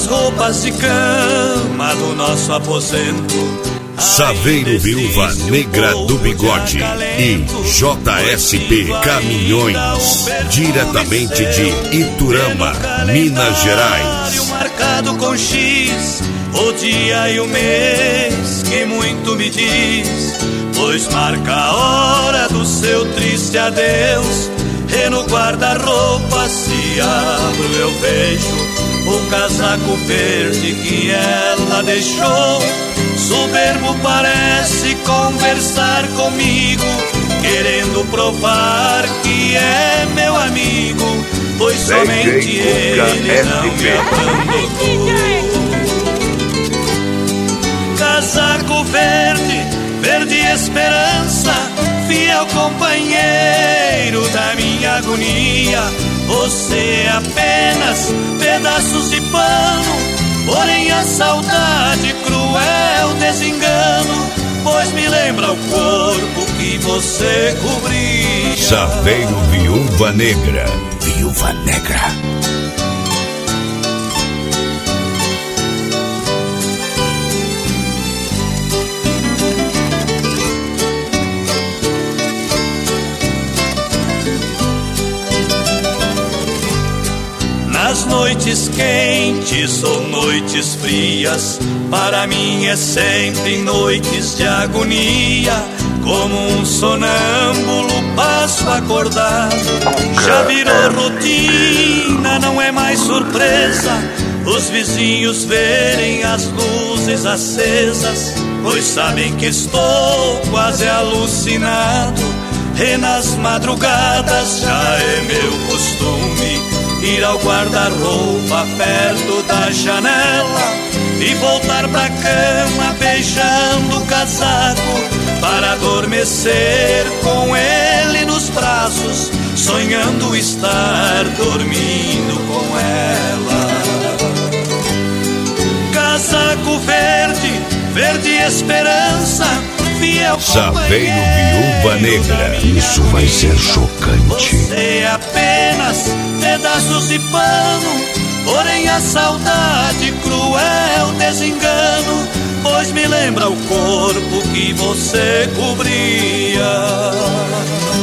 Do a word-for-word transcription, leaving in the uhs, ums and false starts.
as roupas de cama do nosso aposento. Saveiro Viúva Negra do Bigode e J S P Caminhões, diretamente de Iturama, Minas Gerais. Marcado com X, o dia e o mês que muito me diz, pois marca a hora do seu triste adeus. E no guarda-roupa se abro eu vejo o casaco verde que ela deixou. Soberbo parece conversar comigo, querendo provar que é meu amigo, pois somente ele não me abandonou. Casaco verde, verde esperança, fiel companheiro da minha agonia. Você é apenas pedaços de pano, porém a saudade, cruel desengano, pois me lembra o corpo que você cobria. Saveiro Viúva Negra. Viúva Negra. Nas noites quentes ou noites frias, para mim é sempre noites de agonia. Como um sonâmbulo passo acordado, já virou rotina, não é mais surpresa os vizinhos verem as luzes acesas, pois sabem que estou quase alucinado. E nas madrugadas já é meu costume ir ao guarda-roupa perto da janela e voltar pra cama beijando o casaco, para adormecer com ele nos braços, sonhando estar dormindo com ela. Casaco verde, verde esperança, fiel Saveiro Viúva Negra. Isso vai ser chocante. Você é apenas pedaços de pano, porém a saudade, cruel desengano, pois me lembra o corpo que você cobria.